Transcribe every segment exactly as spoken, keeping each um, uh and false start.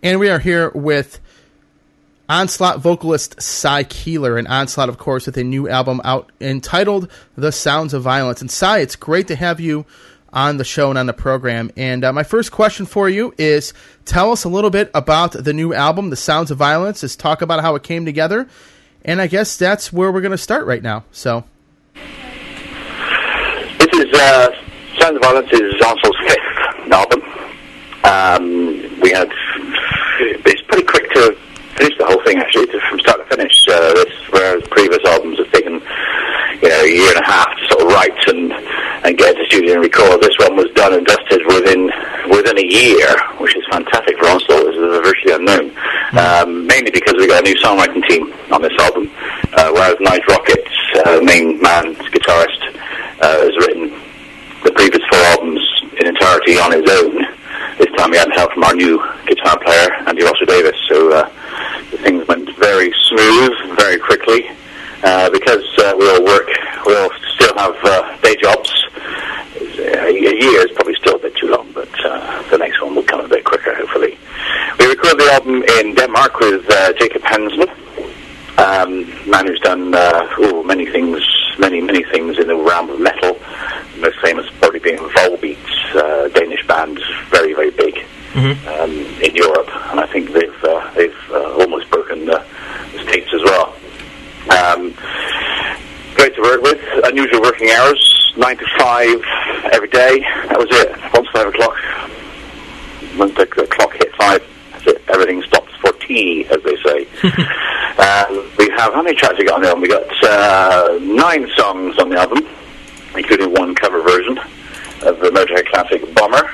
And we are here with Onslaught vocalist Cy Keeler, and Onslaught, of course, with a new album out entitled The Sounds of Violence. And Cy, it's great to have you on the show and on the program. And uh, my first question for you is, tell us a little bit about the new album, The Sounds of Violence. Just talk about how it came together. And I guess that's where we're going to start right now. So, This is, uh, Sounds of Violence is Onslaught's fifth album. Um, we had, it's pretty quick to finish the whole thing, actually, to, from start to finish. Uh, this, whereas previous albums have taken, you know, a year and a half to sort of write and, and get into the studio and record. This one was done and dusted within within a year, which is fantastic for Onslaught. This is virtually unknown. Um, mainly because we got a new songwriting team on this album, uh, whereas Night Rockets, uh, main man, guitarist, uh, has written the previous four albums in entirety on his own. This time we had help from our new guitar player, Andy Rosser Davis, so uh, the things went very smooth, very quickly, uh, because uh, we all work, we all still have uh, day jobs. A year is probably still a bit too long, but uh, the next one will come a bit quicker, hopefully. We recorded the album in Denmark with uh, Jacob Hansman, um, man who's done uh, ooh, many things, many, many things in the realm of metal. Most famous probably being Volbeat, uh, Danish band, very, very big mm-hmm. um, in Europe, and I think they've uh, they've uh, almost broken the, the States as well. Um, great to work with. Unusual working hours, nine to five every day. That was it. Once five o'clock, once the, the clock hit five, that's it. Everything stops for tea, as they say. um, we have how many tracks we got on the album? We got uh, nine songs on the album, including one cover version of the Motorhead classic Bomber.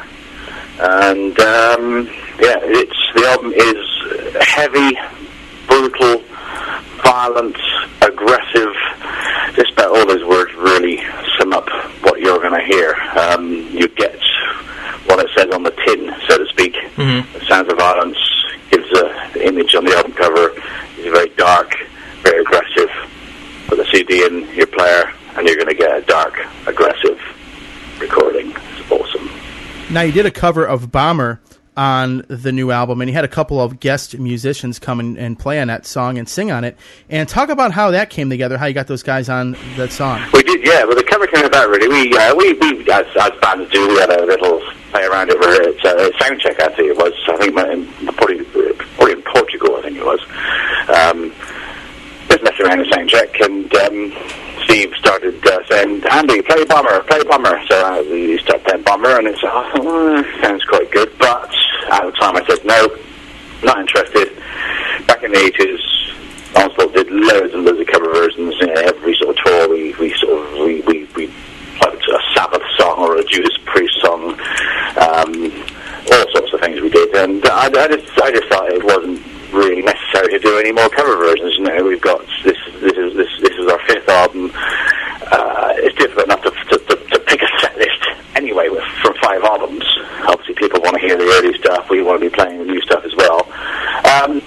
And um, yeah, it's the album is heavy, brutal, violent, aggressive. Just about all those words really sum up what you're going to hear. Um, you get what it says on the tin, so to speak. Mm-hmm. The Sounds of Violence gives a, the image on the album cover is very dark, very aggressive. Put the C D in your player, and you're going to get a dark, aggressive recording. It's awesome. Now, you did a cover of Bomber on the new album, and you had a couple of guest musicians come and, and play on that song and sing on it. And talk about how that came together, how you got those guys on that song. We did, yeah. Well, the cover came about, really. We, uh, we, we as, as bands do, we had a little play around over it. It's a soundcheck, actually. It was, I think, in, probably, probably in Portugal, I think it was. Um, just messing around the soundcheck, and um, Steve started uh, saying, Andy, play Bomber, play Bomber. So uh, we started playing Bomber, and it's, oh, sounds quite good. But at the time I said, no, not interested. Back in the eighties, Onslaught did loads and loads of cover versions. You know, every sort of tour, we, we sort of, we, we, we played a Sabbath song or a Judas Priest song, um, all sorts of things we did. And I, I, just, I just thought it wasn't really necessary to do any more cover versions. You know, we've got this. This is this. This is our fifth album. Uh, it's difficult enough to, to, to, to pick a set list anyway with, from five albums. Obviously, people want to hear the early stuff. We want to be playing the new stuff as well. Um,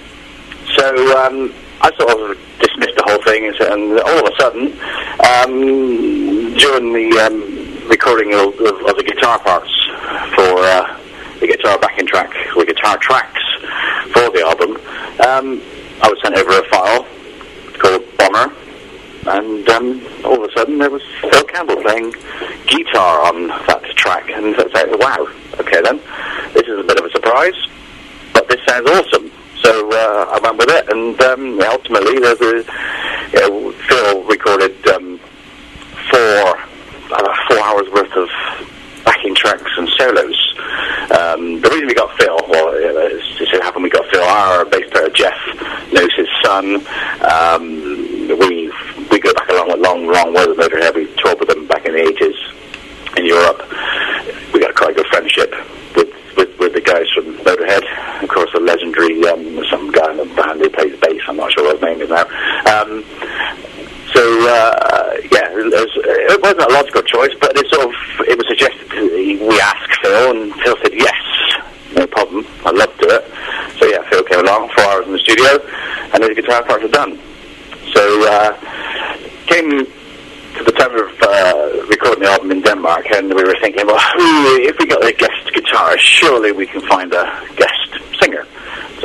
so um, I sort of dismissed the whole thing, and, and all of a sudden, um, during the um, recording of, of, of the guitar parts for uh, the guitar backing track, or guitar tracks for the album, um, I was sent over a file called Bomber, and um, all of a sudden there was Phil Campbell playing guitar on that track, and I was like, wow, okay then, this is a bit of a surprise, but this sounds awesome. So uh, I went with it, and um, ultimately there's a, you know, Phil recorded um, four, uh, four hours worth of backing tracks and solos. Um, the reason we got Phil, well, it just happened we got Phil, our bass player Jeff knows his son. Um, we we go back a long, long, long way with Motorhead. We toured with them back in the eighties in Europe. We got quite a good friendship with, with, with the guys from Motorhead. Of course, the legendary, um, some guy in the band who plays bass, I'm not sure what his name is now. Um, So, uh, yeah, it, was, it wasn't a logical choice, but it sort of, it was suggested we ask Phil, and Phil said yes, no problem, I'd love to do it. So, yeah, Phil came along, four hours in the studio, and the guitar parts were done. So, uh, came to the time of uh, recording the album in Denmark, and we were thinking, well, if we got a guest guitarist, surely we can find a guest singer.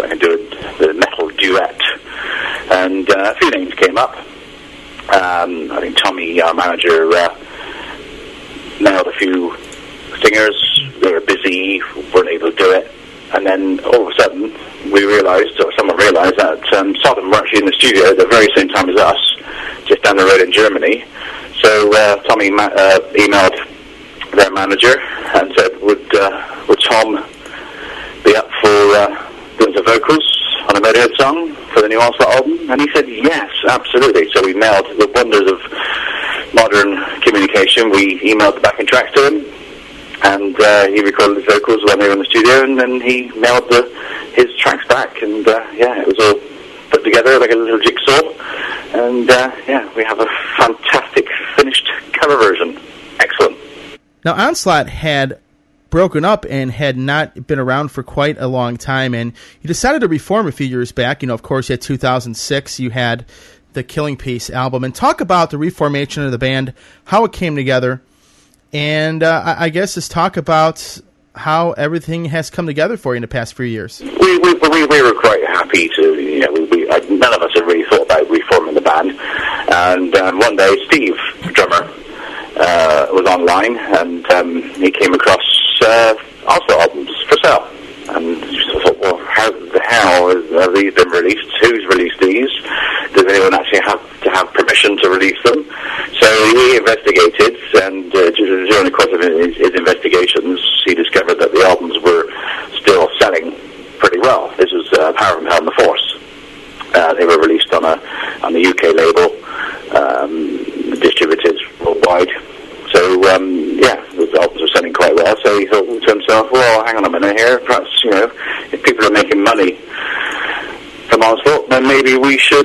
uh, a few names came up. Um, I think Tommy, our manager, uh, nailed a few singers. They were busy, weren't able to do it. And then all of a sudden, we realised, or someone realised, that um, Sodom were actually in the studio at the very same time as us, just down the road in Germany. So uh, Tommy ma- uh, emailed their manager and said, would uh, would Tom be up for uh, doing some vocals on a Motorhead song for the new Onslaught album? And he said, yes, absolutely. So we mailed the wonders of modern communication. We emailed the backing tracks to him, and uh, he recorded the vocals when they were in the studio, and then he mailed the, his tracks back, and uh, yeah, it was all put together like a little jigsaw, and uh, yeah, we have a fantastic finished cover version. Excellent. Now, Onslaught had broken up and had not been around for quite a long time, and you decided to reform a few years back. You know, of course, you had two thousand six, you had the Killing Peace album, and talk about the reformation of the band, how it came together, and uh, I, I guess just talk about how everything has come together for you in the past few years. We we, we, we were quite happy to, you know, we, we, uh, none of us had really thought about reforming the band, and um, one day Steve, drummer, uh, was online, and um, he came across uh, Onslaught albums for sale, and I thought, well, how the hell have these been released? Who's released these? Does anyone actually have to have permission to release them? So he investigated, and uh, during the course of his, his investigations, he discovered that the albums were still selling pretty well. This was uh, Power from Hell and the Force. Uh, they were released on a on the U K label, um, distributed worldwide. So um, yeah, the albums were selling quite well. So he thought to himself, "Well, hang on a minute here. Perhaps, you know, if people are making money from Onslaught, then maybe we should,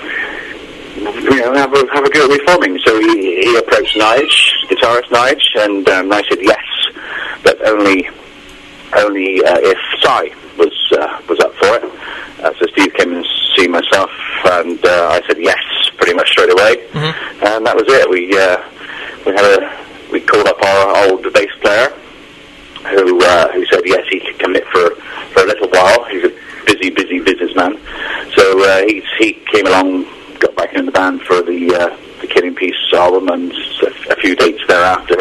you know, have a have a go at reforming." So he, he approached Nige, guitarist Nige, and um, I said yes, but only only uh, if Cy was uh, was up for it. Uh, so Steve came and see myself, and uh, I said yes, pretty much straight away, mm-hmm. and that was it. We uh, we had a we called up our old bass player, who uh, who said yes, he could commit for, for a little while. He's a busy, busy businessman, so uh, he he came along, got back in the band for the uh, the Killing Peace album and a, a few dates thereafter,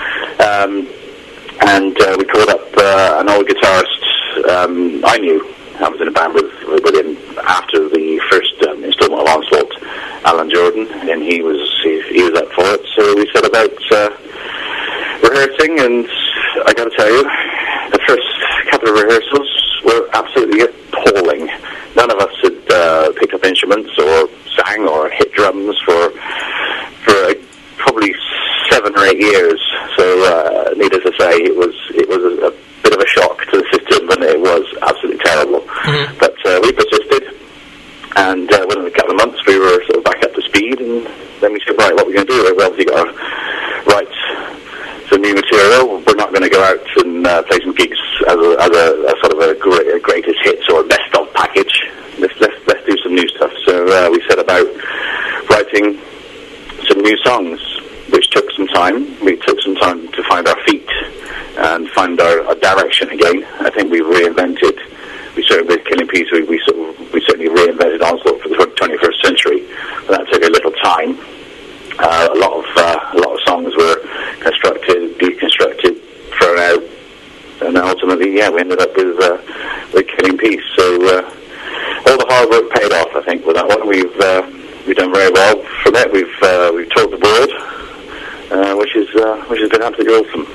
um, and uh, we called up uh, an old guitarist um, I knew. I was in a band with, with him after the first um, installment of Onslaught, Alan Jordan, and he was he, he was up for it. So we set about uh, rehearsing, and I got to tell you, the first couple of rehearsals were absolutely appalling. None of us had uh, picked up instruments or sang or hit drums for for uh, probably seven or eight years. So uh, needless to say, it was it was a, a bit of a shock to the system, and it was absolutely terrible. Mm-hmm. But uh, we persisted, and uh, within a couple of months we were sort of back up to speed, and then we said, right, what are we going to do? We've obviously got to write some new material. We're not going to go out and uh, play some gigs as a, as a, a sort of a, great, a greatest hits or a best of package. Let's, let's, let's do some new stuff. So uh, we set about writing some new songs, which took some time. We took some time to find our feet and find our, our direction again. I think we reinvented, we certainly with Killing Peace, we, we, sort of, we certainly reinvented Onslaught for the twenty-first century. But that took a little time. Uh, a lot of uh, a lot of songs were constructed, deconstructed, thrown out, and ultimately, yeah, we ended up with uh, with Killing Peace. So uh, all the hard work paid off, I think, with that one. We've uh, we've done very well from it. We've uh, we've toured the world, uh, which is uh, which has been absolutely awesome.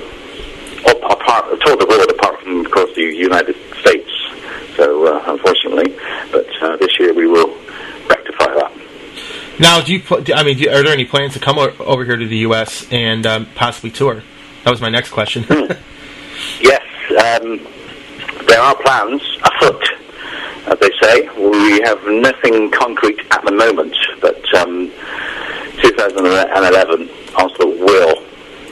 Apart, toured the world apart from, of course, the United States. So uh, unfortunately, but uh, this year we will rectify that. Now, do you? I mean, do, are there any plans to come o- over here to the U S and um, possibly tour? That was my next question. mm. Yes, um, there are plans afoot, as they say. We have nothing concrete at the moment, but um, two thousand eleven, Onslaught will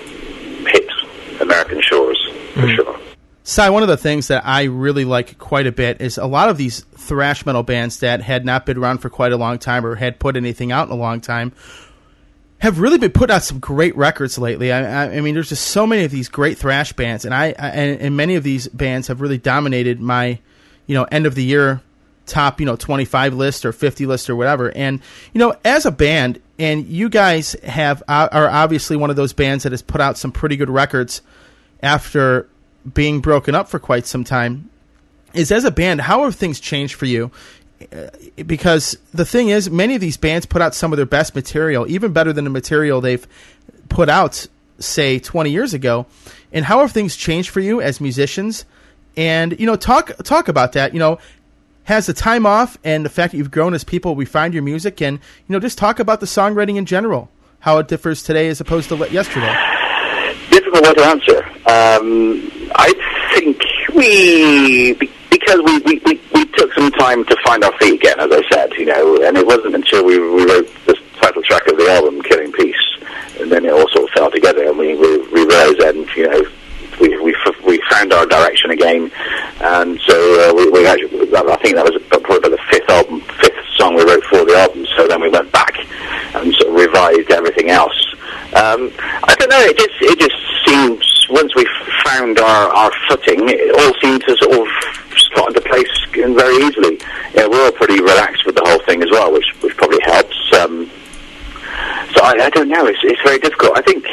hit American shores for mm. sure. Cy, one of the things that I really like quite a bit is a lot of these thrash metal bands that had not been around for quite a long time or had put anything out in a long time have really been putting out some great records lately. I, I, I mean, there's just so many of these great thrash bands, and I, I and, and many of these bands have really dominated my, you know, end of the year top, you know, twenty-five list or fifty list or whatever. And, you know, as a band, and you guys have are obviously one of those bands that has put out some pretty good records after being broken up for quite some time, is as a band, how have things changed for you? Because the thing is, many of these bands put out some of their best material, even better than the material they've put out, say, twenty years ago. And how have things changed for you as musicians? And, you know, talk talk about that. You know, has the time off and the fact that you've grown as people refined your music? And, you know, just talk about the songwriting in general, how it differs today as opposed to yesterday. Difficult one to answer. Um, I think we, because we, we, we, we took some time to find our feet again, as I said, you know, and it wasn't until we, we wrote the title track of the album, Killing Peace, and then it all sort of fell together, and we, we, we realized then, you know, we, we we found our direction again, and so uh, we, we actually, I think that was probably about the fifth album, fifth song we wrote for the album. So then we went back and sort of revised everything else. Um, I don't know. It just it just seems once we found our, our footing, it all seemed to sort of slot into place very easily. Yeah, we're all pretty relaxed with the whole thing as well, which which probably helps. Um, so I, I don't know. It's it's very difficult. I think.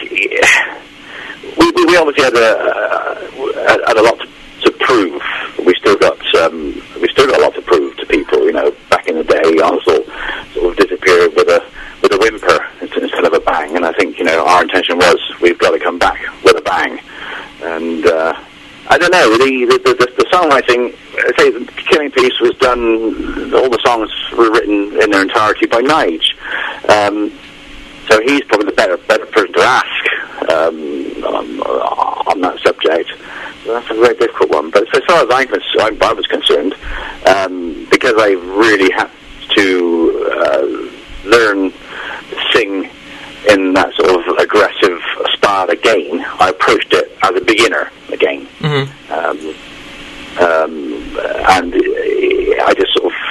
We, we, we obviously had a, uh, had a lot to, to prove. We still got um, we still got a lot to prove to people. You know, back in the day, Arsenal sort of disappeared with a with a whimper instead of a bang. And I think, you know, our intention was we've got to come back with a bang. And uh, I don't know, the the, the, the songwriting. I say the Killing Peace was done. All the songs were written in their entirety by Nige. Um, So he's probably the better better person to ask um, on, on that subject. So that's a very difficult one. But as far as I'm concerned, I was concerned, um, because I really had to uh, learn to sing in that sort of aggressive style again, I approached it as a beginner again. Mm-hmm. Um, um, and I just sort of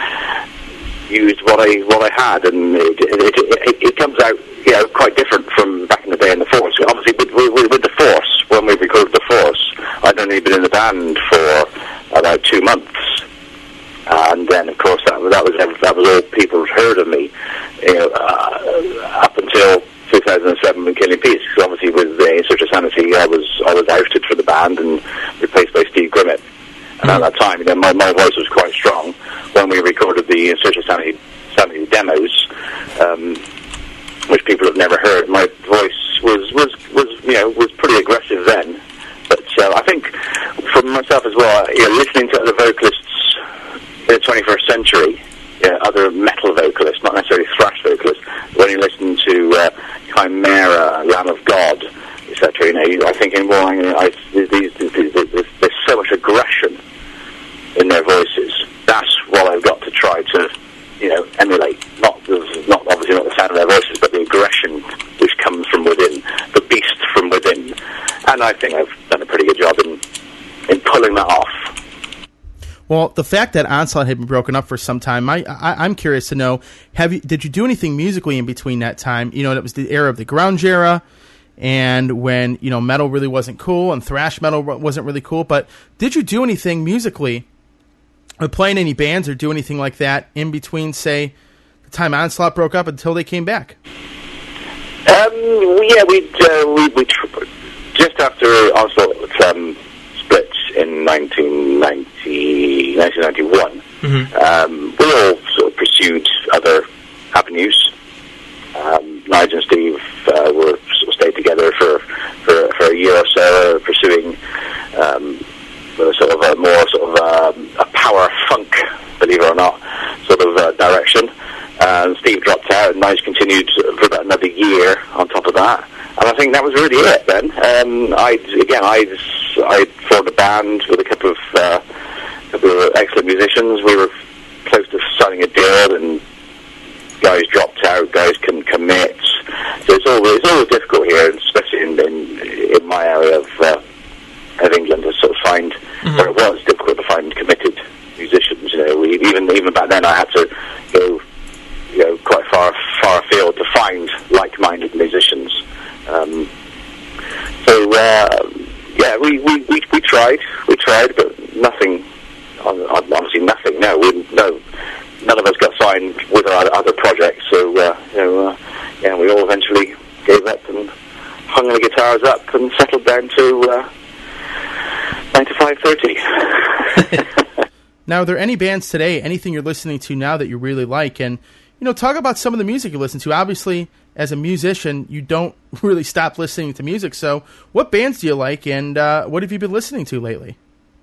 used what I what I had, and it, it, it, it comes out, you know, quite different from back in the day in the Force. Obviously, with, with, with the Force, when we recorded the Force, I'd only been in the band for about two months, and then of course that, that was that was all people had heard of me, you know, uh, up until two thousand seven when Killing Peace. Because obviously, with the In Search of Sanity, I was I was ousted from the band and replaced by Steve Grimmett. And at that time, you know, my, my voice was quite strong when we recorded the In Search of Sanity, Sanity demos, um, which people have never heard. My voice was, was, was you know, was pretty aggressive then. But uh, I think for myself as well, you know, listening to other vocalists in the twenty-first century, you know, other metal vocalists, not necessarily thrash vocalists, when you listen to uh, Chimera, Lamb of God, et cetera, you know, I think in well, I, I, these, these, these, there's, there's so much aggression in their voices. That's what I've got to try to, you know, emulate. Not, the, not obviously not the sound of their voices, but the aggression which comes from within, the beast from within. And I think I've done a pretty good job in in pulling that off. Well, the fact that Onslaught had been broken up for some time, I, I, I'm curious to know: have you did you do anything musically in between that time? You know, it was the era of the grunge era, and when, you know, metal really wasn't cool and thrash metal wasn't really cool. But did you do anything musically? Or play in any bands or do anything like that in between, say, the time Onslaught broke up until they came back? Um, yeah, we uh, we, we tr- just after Onslaught um, split in nineteen ninety, nineteen ninety-one, mm-hmm. um, we all sort of pursued other avenues. Um, Nigel and Steve uh, were sort of stayed together for, for for a year or so, pursuing. Um, sort of a more sort of um, a power funk, believe it or not, sort of uh, direction. And Steve dropped out, and Nige continued for about another year on top of that. And I think that was really it then. Um, I again, I I formed a band with a couple of uh, couple of excellent musicians. We were close to signing a deal, and guys dropped out. Guys couldn't commit. So it's always it's always difficult here, especially in in, in my area of. Uh, of England to sort of find, mm-hmm. where it was difficult to find committed musicians. You know, we, even even back then, I had to go, you know, quite far far afield to find like-minded musicians. Um, so uh, yeah, we, we, we, we tried, we tried, but nothing obviously nothing. No, we, no, none of us got signed with our other projects. So, uh, you know, uh, yeah, we all eventually gave up and hung the guitars up and settled down to uh, nine to five thirty. Now, are there any bands today, anything you're listening to now that you really like? And, you know, talk about some of the music you listen to. Obviously, as a musician, you don't really stop listening to music. So what bands do you like, and uh, what have you been listening to lately?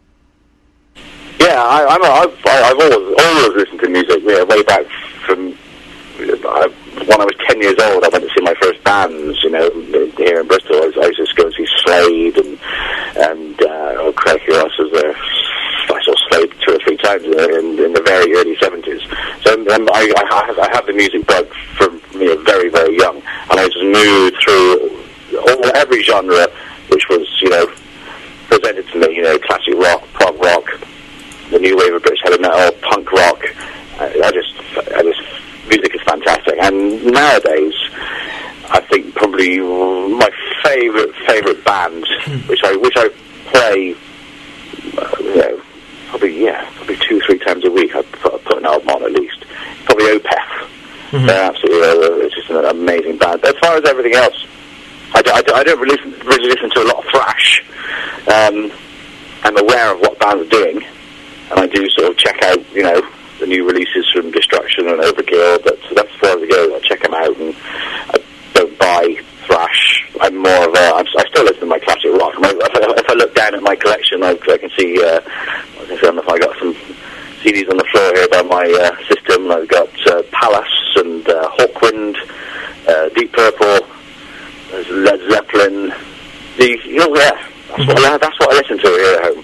Yeah, I, I'm a, I've, I've always, always listened to music, you know, way back from I, when I was ten years old. I went to see my first bands, you know, here in Bristol. I, was, I used to just go and see Slade and, and uh, oh, Craig, who else was there? I saw Slade two or three times in, in the very early seventies. So um, I, I, have, I have the music bug from me very, very young, and I just moved through all, every genre which was, you know, presented to me, you know, classic rock, prog rock, the new wave of British heavy metal, punk rock. I, I just, I just, music is fantastic. And nowadays, I think probably my favourite, favourite band, which I, which I play, uh, you know, probably, yeah, probably two, three times a week. I put, put an album on at least. Probably Opeth. Mm-hmm. They're absolutely, uh, it's just an amazing band. As far as everything else, I, do, I, do, I don't really listen, really listen to a lot of thrash. Um, I'm aware of what bands are doing, and I do sort of check out, you know, the new releases from Destruction and Overkill, but that's as far as I go. I check them out, and I don't buy thrash. I'm more of a, I'm, I still listen to my classic rock. If I, if I look down at my collection, I, I can see, uh, I don't know if I got some C Ds on the floor here by my uh, system. I've got uh, Palace and uh, Hawkwind, uh, Deep Purple, there's Led Zeppelin. The, you know, yeah, that's, mm-hmm. what I, that's what I listen to here at home.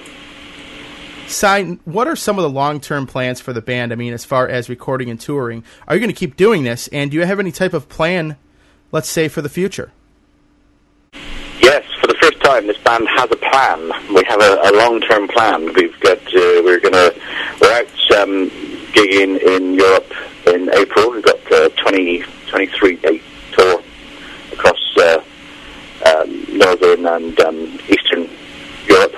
Si, what are some of the long-term plans for the band? I mean, as far as recording and touring, are you going to keep doing this? And do you have any type of plan, let's say, for the future? Yes, for the first time, this band has a plan. We have a, a long-term plan. We've got, uh, we're going to, we're out um, gigging in Europe in April. We've got a uh, twenty, twenty-three day tour across uh, um, Northern and um, Eastern Europe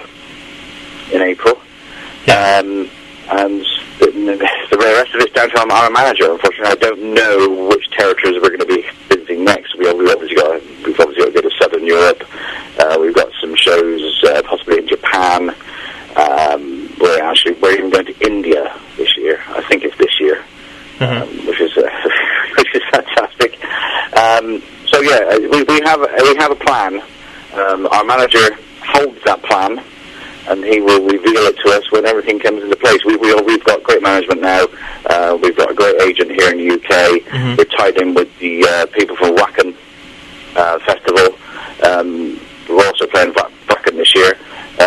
in April. Yeah. Um, and the, the rest of it's down to our, our manager. Unfortunately, I don't know which territories we're going to be visiting next. We, we obviously got, we've obviously got to go to Southern Europe. Uh, we've got some shows uh, possibly in Japan. Um, we're actually we're even going to India this year. I think it's this year, mm-hmm. um, which is uh, which is fantastic. Um, so yeah, we, we have we have a plan. Um, our manager holds that plan, and he will reveal it to us when everything comes into place. We, we, we've got great management now. Uh, we've got a great agent here in the U K. Mm-hmm. We're tied in with the uh, people from Wacken uh, Festival. Um, we're also playing Wacken this year.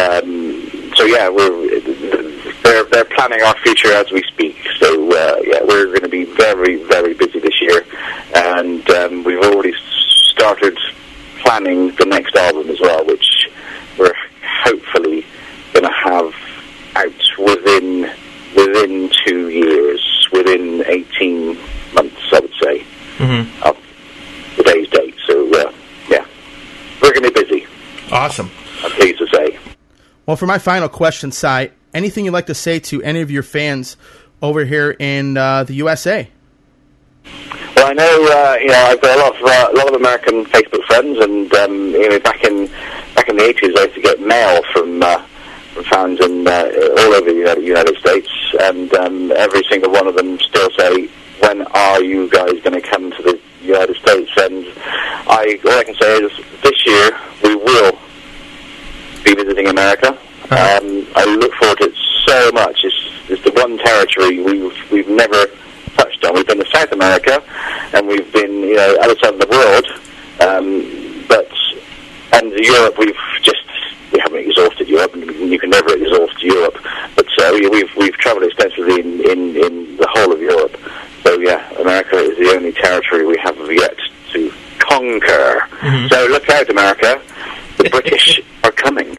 Um, so yeah, we're they're, they're planning our future as we speak. So uh, yeah, we're going to be very, very busy this year. And um, we've already started planning the next album as well, which we're hopefully going to have out within within two years, within eighteen months, I would say, mm-hmm. of today's date. So, uh, yeah, we're going to be busy. Awesome. I'm pleased to say. Well, for my final question, Si, anything you'd like to say to any of your fans over here in uh, the U S A? Well, I know, uh, you know, I've got a lot of uh, a lot of American Facebook friends, and um, you know, back in back in the eighties, I used to get mail from uh, from fans in uh, all over the United States, and um, every single one of them still say, "When are you guys going to come to the United States?" And I, all I can say is, this year we will be visiting America. Uh-huh. Um, I look forward to it so much. It's, it's the one territory we've we've never touched on. We've been to South America, and we've been, you know, outside of the world, um, but and Europe, we've just we haven't exhausted Europe, and you can never exhaust Europe. But uh, we, we've we've travelled extensively in, in, in the whole of Europe. So yeah, America is the only territory we have yet to conquer. Mm-hmm. So look out, America! The British are coming.